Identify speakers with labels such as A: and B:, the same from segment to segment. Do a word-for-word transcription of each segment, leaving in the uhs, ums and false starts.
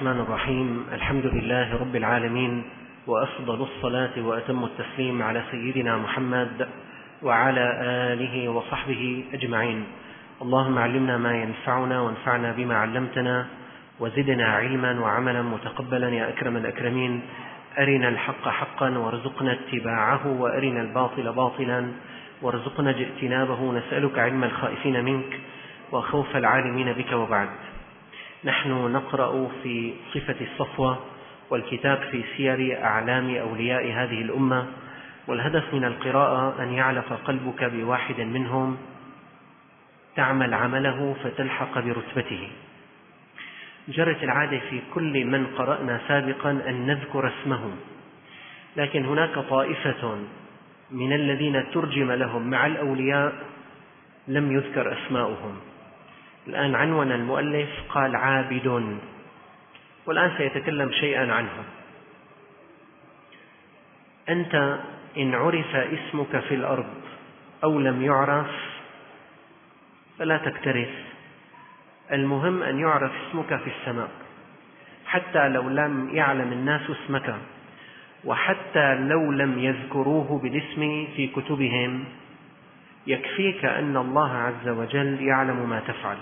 A: الرحمن الرحيم. الحمد لله رب العالمين، وأفضل الصلاة وأتم التسليم على سيدنا محمد وعلى آله وصحبه أجمعين. اللهم علمنا ما ينفعنا وانفعنا بما علمتنا وزدنا علما وعملا متقبلا يا أكرم الأكرمين. أرنا الحق حقا وارزقنا اتباعه، وأرنا الباطل باطلا وارزقنا اجتنابه. نسألك علم الخائفين منك وخوف العالمين بك. وبعد، نحن نقرأ في صفة الصفوة، والكتاب في سير أعلام أولياء هذه الأمة، والهدف من القراءة أن يعلق قلبك بواحد منهم تعمل عمله فتلحق برتبته. جرت العادة في كل من قرأنا سابقا أن نذكر اسمهم، لكن هناك طائفة من الذين ترجم لهم مع الأولياء لم يذكر أسماؤهم. الآن عنوان المؤلف قال عابد، والآن سيتكلم شيئا عنه. أنت إن عرف اسمك في الأرض أو لم يعرف فلا تكترث، المهم أن يعرف اسمك في السماء. حتى لو لم يعلم الناس اسمك، وحتى لو لم يذكروه بالاسم في كتبهم، يكفيك أن الله عز وجل يعلم ما تفعل.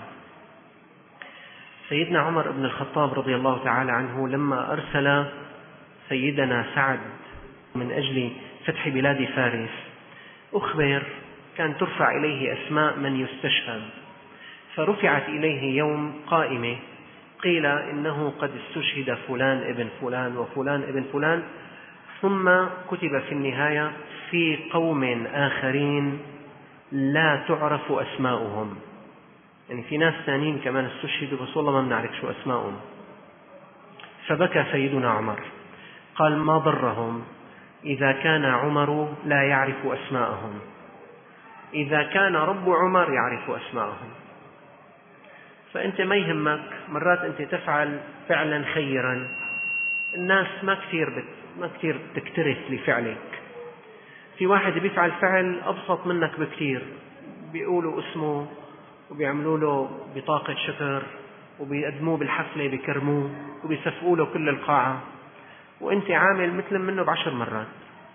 A: سيدنا عمر بن الخطاب رضي الله تعالى عنه لما أرسل سيدنا سعد من أجل فتح بلاد فارس، أخبر كان ترفع إليه أسماء من يستشهد، فرفعت إليه يوم قائمة قيل إنه قد استشهد فلان ابن فلان وفلان ابن فلان، ثم كتب في النهاية في قوم آخرين لا تعرف أسماؤهم. يعني في ناس ثانيين كمان استشهدوا بس والله ما بنعرف شو أسماؤهم. فبكى سيدنا عمر، قال ما ضرهم إذا كان عمر لا يعرف أسماءهم، إذا كان رب عمر يعرف أسماءهم. فأنت ما يهمك، مرات أنت تفعل فعلا خيرا، الناس ما كثير بت... ما كثير تكترث لفعلك. في واحد بيفعل فعل أبسط منك بكثير، بيقولوا اسمه وبيعملوا له بطاقة شكر وبيقدموه بالحفلة بيكرموه وبيسفقوا له كل القاعة، وانت عامل مثل منه بعشر مرات.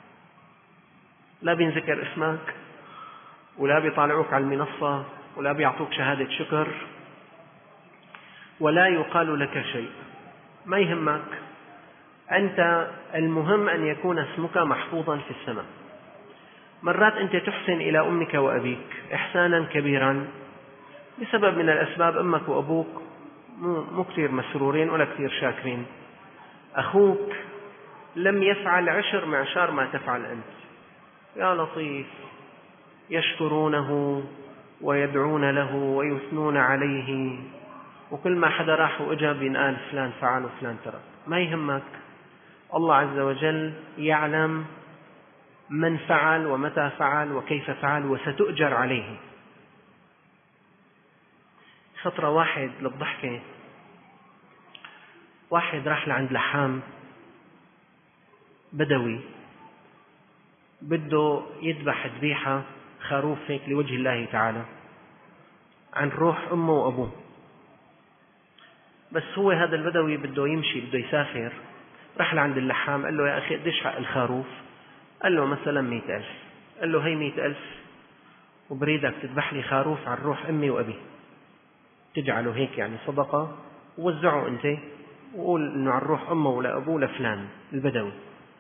A: لا بينذكر اسمك، ولا بيطالعوك على المنصة، ولا بيعطوك شهادة شكر، ولا يقال لك شيء. ما يهمك أنت، المهم أن يكون اسمك محفوظا في السماء. مرات أنت تحسن إلى أمك وأبيك إحسانا كبيرا بسبب من الأسباب، أمك وأبوك مو كثير مسرورين ولا كثير شاكرين. أخوك لم يفعل عشر معشار ما تفعل أنت، يا لطيف، يشكرونه ويدعون له ويثنون عليه، وكل ما حدا راح وإجا بينقال فلان فعل وفلان ترك. ما يهمك، الله عز وجل يعلم من فعل ومتى فعل وكيف فعل، وستؤجر عليه. فترة واحد للضحكة، واحد راح لعند لحام بدوي بده يذبح ذبيحة خروف هيك لوجه الله تعالى عن روح أمه وأبوه. بس هو هذا البدوي بده يمشي، بده يسافر، راح لعند اللحام قال له يا أخي قديش حق الخروف؟ قال له مثلا مئة ألف. قال له هي مئة ألف، وبريدك تذبح لي خروف عن روح أمي وأبي، تجعله هيك يعني صدقة، ووزعه أنت، وقول إنه عن روح أمه ولا أبوه لفلان البدوي.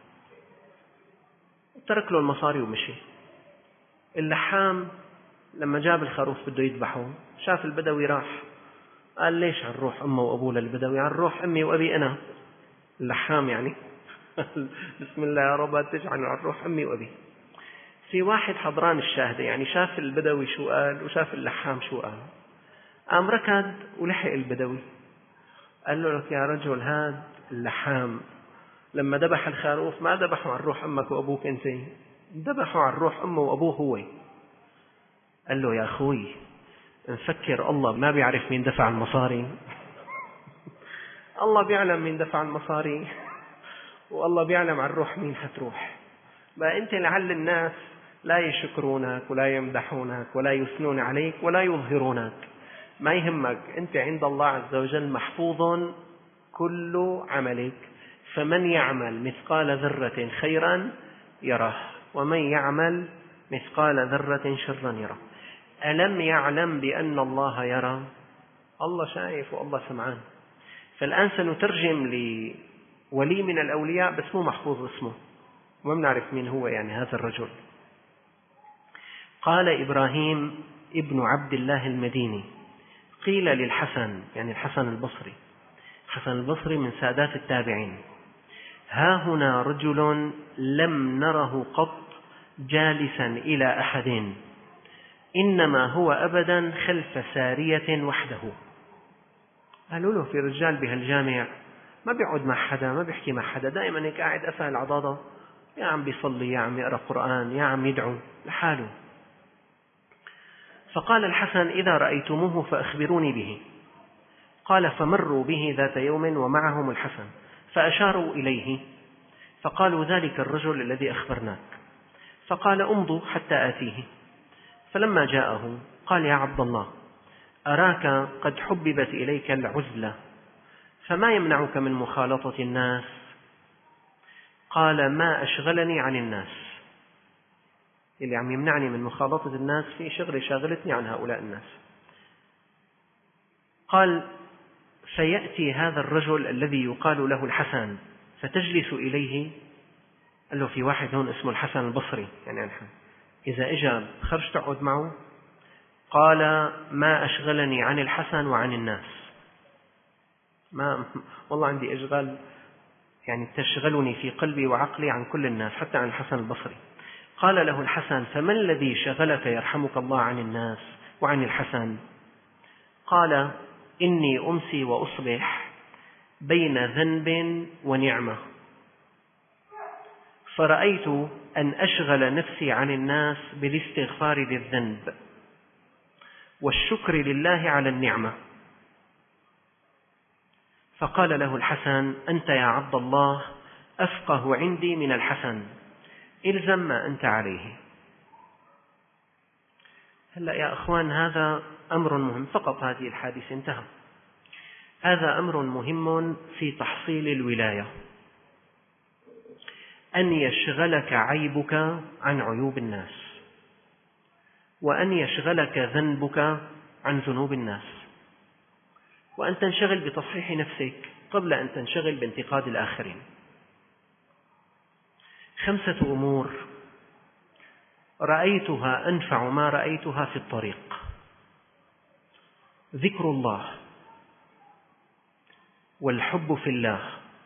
A: ترك له المصاري ومشي. اللحام لما جاب الخروف بده يذبحه، شاف البدوي راح، قال ليش عن روح أمه وأبوه للبدوي؟ عن روح أمي وأبي أنا. اللحام يعني بسم الله يا رب تجعل عن روح أمي وأبي. في واحد حضران الشاهدة، يعني شاف البدوي شو قال وشاف اللحام شو قال، قام ركض ولحق البدوي، قال له لك يا رجل، هذا اللحام لما ذبح الخروف ما ذبحوا عن روح أمك وأبوك أنت، ذبحوا عن روح أمه وأبوه هو. قال له يا أخوي، نفكر الله ما بيعرف مين دفع المصاري؟ الله بيعلم مين دفع المصاري، والله بيعلم عن روح مين حتروح. بقى أنت لعل الناس لا يشكرونك ولا يمدحونك ولا يثنون عليك ولا يظهرونك، ما يهمك، أنت عند الله عز وجل محفوظ كل عملك، فمن يعمل مثقال ذرة خيرا يره ومن يعمل مثقال ذرة شرا يره. ألم يعلم بأن الله يرى؟ الله شايف والله سمعان. فالآن سنترجم لولي من الأولياء بس مو محفوظ اسمه وما بنعرف مين هو يعني هذا الرجل. قال إبراهيم ابن عبد الله المديني قيل للحسن، يعني الحسن البصري، الحسن البصري من سادات التابعين: ها هنا رجل لم نره قط جالسا إلى أحد، إنما هو أبدا خلف سارية وحده. قالوا له في رجال بهالجامع ما بيقعد مع حدا، ما بيحكي مع حدا، دائما هيك قاعد أفعل عضاضة، يا عم بيصلي، يا عم يقرأ قرآن، يا عم يدعو لحاله. فقال الحسن: إذا رأيتموه فأخبروني به. قال: فمروا به ذات يوم ومعهم الحسن، فأشاروا إليه فقالوا: ذلك الرجل الذي أخبرناك. فقال: امضوا حتى آتيه. فلما جاءه قال: يا عبد الله، أراك قد حببت إليك العزلة، فما يمنعك من مخالطة الناس؟ قال: ما أشغلني عن الناس، اللي عم يمنعني من مخالطة الناس في شغلة شاغلتني عن هؤلاء الناس. قال: فيأتي هذا الرجل الذي يقال له الحسن فتجلس إليه. قال له: في واحد هون اسمه الحسن البصري، يعني نحن إذا إجا خرج تقعد معه. قال: ما أشغلني عن الحسن وعن الناس، ما والله عندي إشغال يعني تشغلني في قلبي وعقلي عن كل الناس حتى عن الحسن البصري. قال له الحسن: فما الذي شغلك يرحمك الله عن الناس وعن الحسن؟ قال: إني أمسي وأصبح بين ذنب ونعمة، فرأيت أن أشغل نفسي عن الناس بالاستغفار للذنب والشكر لله على النعمة. فقال له الحسن: أنت يا عبد الله أفقه عندي من الحسن، إلزم ما أنت عليه. هلأ يا أخوان، هذا أمر مهم، فقط هذه الحادثة انتهى. هذا أمر مهم في تحصيل الولاية، أن يشغلك عيبك عن عيوب الناس، وأن يشغلك ذنبك عن ذنوب الناس، وأن تنشغل بتصحيح نفسك قبل أن تنشغل بانتقاد الآخرين. خمسة أمور رأيتها أنفع ما رأيتها في الطريق: ذكر الله، والحب في الله،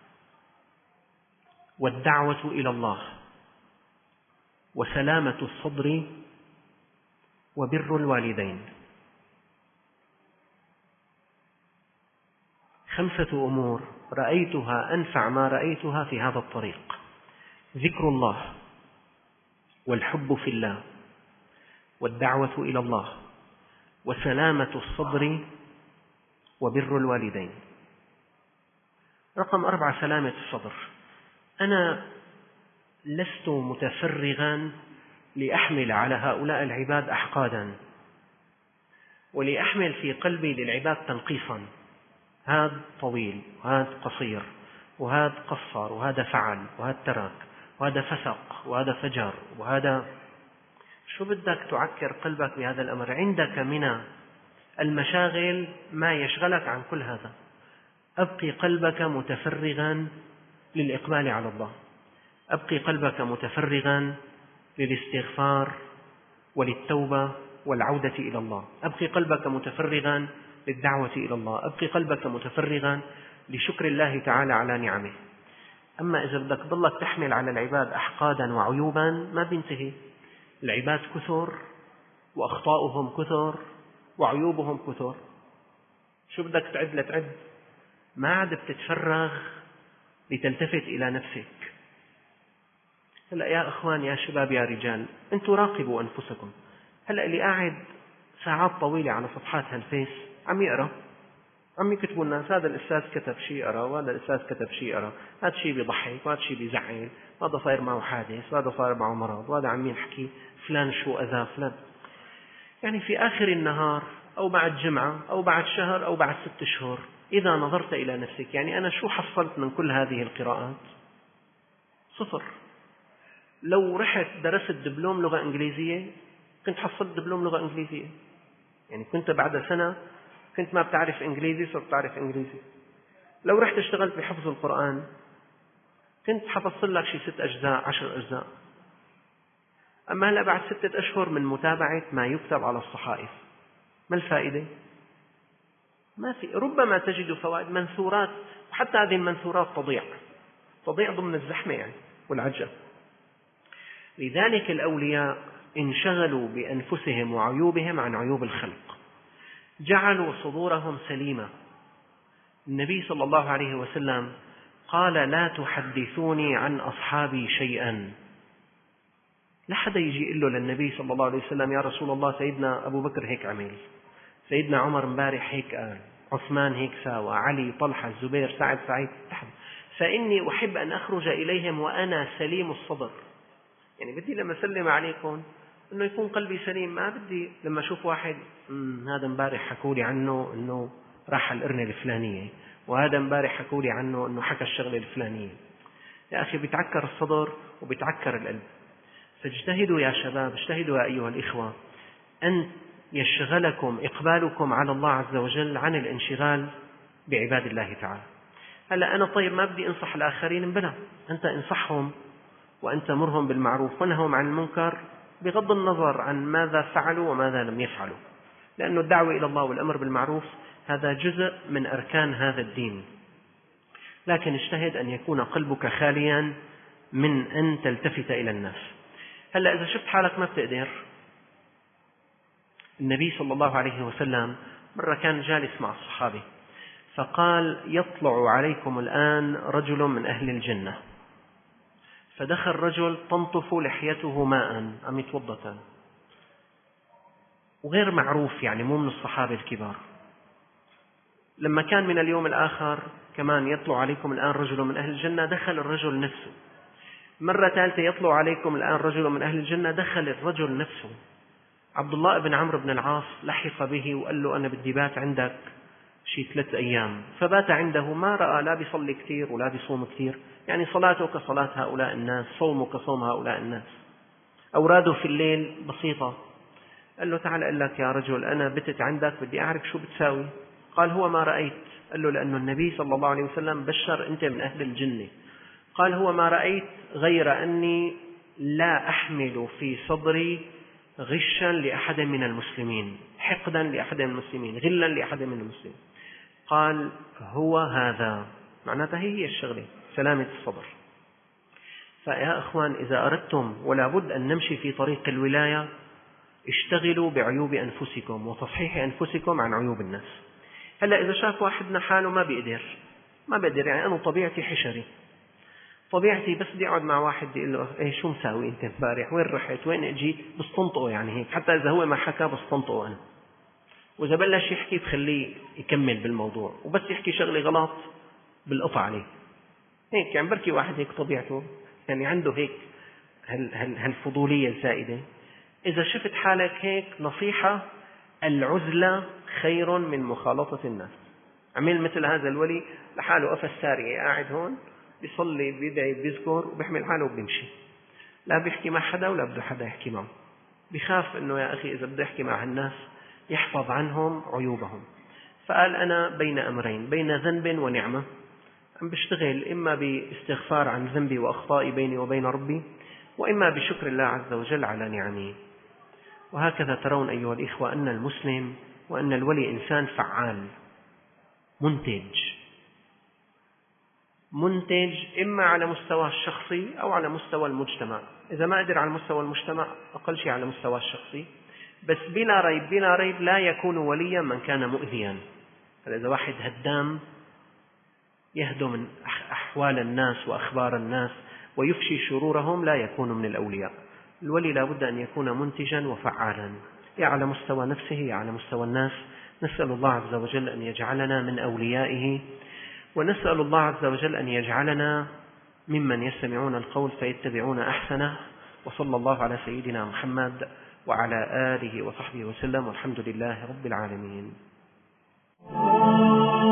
A: والدعوة إلى الله، وسلامة الصدر، وبر الوالدين. خمسة أمور رأيتها أنفع ما رأيتها في هذا الطريق: ذكر الله، والحب في الله، والدعوة إلى الله، وسلامة الصدر، وبر الوالدين. رقم أربعة: سلامة الصدر. أنا لست متفرغا لأحمل على هؤلاء العباد أحقادا، ولأحمل في قلبي للعباد تنقيصا، هذا طويل وهذا قصير وهذا قصر وهذا فعل وهذا ترك وهذا فسق وهذا فجر وهذا. شو بدك تعكر قلبك بهذا الأمر؟ عندك من المشاغل ما يشغلك عن كل هذا. أبقي قلبك متفرغا للإقبال على الله، أبقي قلبك متفرغا للاستغفار وللتوبة والعودة إلى الله، أبقي قلبك متفرغا للدعوة إلى الله، أبقي قلبك متفرغا لشكر الله تعالى على نعمه. أما إذا بدك ضلك تحمل على العباد أحقادا وعيوبا ما بينتهي. العباد كثر وأخطاؤهم كثر وعيوبهم كثر، شو بدك تعد لتعد؟ ما عاد بتتفرغ لتلتفت إلى نفسك. هلأ يا أخوان، يا شباب، يا رجال، أنتم راقبوا أنفسكم. هلأ اللي قاعد ساعات طويلة على صفحات هالفيس عم يقرأ، عم يكتبوا الناس هذا الأستاذ كتب شيء أرى وهذا الأستاذ كتب شيء أرى، هذا شيء بيضحك وهذا شيء بيزعل، وهذا صاير معه حادث وهذا صاير معه مرض وهذا عم يحكي فلان شو أذى فلان. يعني في آخر النهار أو بعد جمعة أو بعد شهر أو بعد ست شهور إذا نظرت إلى نفسك، يعني أنا شو حصلت من كل هذه القراءات؟ صفر. لو رحت درست دبلوم لغة إنجليزية كنت حصلت دبلوم لغة إنجليزية، يعني كنت بعد سنة كنت ما بتعرف إنجليزي صرت تعرف إنجليزي. لو رحت اشتغلت بحفظ القرآن كنت حفظت لك شي ست أجزاء عشر أجزاء. أما هلأ بعد ستة أشهر من متابعة ما يكتب على الصحائف ما الفائدة؟ ما في. ربما تجد فوائد منثورات، وحتى هذه المنثورات تضيع تضيع ضمن الزحمة يعني والعجة. لذلك الأولياء انشغلوا بأنفسهم وعيوبهم عن عيوب الخلق، جعلوا صدورهم سليمة. النبي صلى الله عليه وسلم قال: لا تحدثوني عن أصحابي شيئا. لا حدا يجي يقول له للنبي صلى الله عليه وسلم: يا رسول الله سيدنا أبو بكر هيك عمل، سيدنا عمر مبارح هيك قال، عثمان هيك ساوى، علي، طلحة، الزبير، سعد، سعيد. فإني أحب أن أخرج إليهم وأنا سليم الصدر. يعني بدي لما أسلم عليكم أنه يكون قلبي سليم، ما بدي لما أشوف واحد هذا مبارح حكولي عنه أنه راح القرنة الفلانية، وهذا مبارح حكولي عنه أنه حكى الشغلة الفلانية. يا أخي بيتعكر الصدر وبيتعكر القلب. فاجتهدوا يا شباب، اجتهدوا يا أيها الإخوة أن يشغلكم إقبالكم على الله عز وجل عن الانشغال بعباد الله تعالى. هلأ أنا طيب ما بدي أنصح الآخرين، بلى أنت انصحهم وأنت مرهم بالمعروف ونههم عن المنكر بغض النظر عن ماذا فعلوا وماذا لم يفعلوا، لأن الدعوة إلى الله والأمر بالمعروف هذا جزء من أركان هذا الدين. لكن اجتهد أن يكون قلبك خاليا من أن تلتفت إلى الناس. هلأ إذا شفت حالك ما بتقدر، النبي صلى الله عليه وسلم مرة كان جالس مع الصحابة فقال: يطلع عليكم الآن رجل من أهل الجنة. فدخل رجل تنطف لحيته ماء، عم يتوضأ، وغير معروف يعني مو من الصحابة الكبار. لما كان من اليوم الآخر كمان يطلع عليكم الآن رجل من أهل الجنة، دخل الرجل نفسه. مرة ثالثة يطلع عليكم الآن رجل من أهل الجنة، دخل الرجل نفسه. عبد الله بن عمرو بن العاص لحق به وقال له: أنا بدي بات عندك شي ثلاث أيام. فبات عنده، ما رأى لا بيصلي كثير ولا بيصوم كثير، يعني صلاته كصلاة هؤلاء الناس، صومه كصوم هؤلاء الناس، أوراده في الليل بسيطة. قال له: تعال أقول لك يا رجل، أنا بتت عندك بدي أعرف شو بتساوي. قال: هو ما رأيت. قال له: لأنه النبي صلى الله عليه وسلم بشر أنت من أهل الجنة. قال: هو ما رأيت غير أني لا أحمل في صدري غشا لأحد من المسلمين، حقدا لأحد من المسلمين، غلا لأحد من المسلمين. قال: هو هذا، معناتها هي الشغلة سلامة الصدر. فيا أخوان، إذا أردتم ولا بد أن نمشي في طريق الولاية، اشتغلوا بعيوب أنفسكم وتصحيح أنفسكم عن عيوب الناس. هلأ إذا شاف واحدنا حاله ما بيقدر ما بقدر يعني أنا طبيعتي حشري، طبيعتي بس بدي أقعد مع واحد بدي أقول له: إيه شو مساوي أنت امبارح، وين رحت، وين أجيت، بستنطقه يعني هيك، حتى إذا هو ما حكى بستنطقه أنا. وإذا بلش يحكي بخليه يكمل بالموضوع، وبس يحكي شغلة غلط بالقطع عليه. هيك يعني بركي واحد هيك طبيعته يعني عنده هيك هالفضولية الزائدة. إذا شفت حالك هيك، نصيحة: العزلة خير من مخالطة الناس. عمل مثل هذا الولي لحاله قفا السارية، قاعد هون بيصلي بيدعي بيذكر وبيحمل حاله وبيمشي، لا بيحكي مع حدا ولا بده حدا يحكي معه. بيخاف إنه يا أخي إذا بده يحكي مع الناس يحفظ عنهم عيوبهم. فقال: أنا بين أمرين، بين ذنب ونعمة، عم بشتغل إما باستغفار عن ذنبي وأخطائي بيني وبين ربي، وإما بشكر الله عز وجل على نعمه. وهكذا ترون أيها الإخوة أن المسلم وأن الولي إنسان فعال منتج منتج إما على مستوى الشخصي أو على مستوى المجتمع. إذا ما قدر على مستوى المجتمع، أقل شيء على مستوى الشخصي. بس بلا ريب بلا ريب لا يكون وليا من كان مؤذيا. فإذا واحد هدام يهدم من أحوال الناس وأخبار الناس ويفشي شرورهم، لا يكون من الأولياء. الولي لا بد أن يكون منتجا وفعالا، يا على مستوى نفسه يا على مستوى الناس. نسأل الله عز وجل أن يجعلنا من أوليائه، ونسأل الله عز وجل أن يجعلنا ممن يستمعون القول فيتبعون أحسنه. وصلى الله على سيدنا محمد وعلى آله وصحبه وسلم، والحمد لله رب العالمين.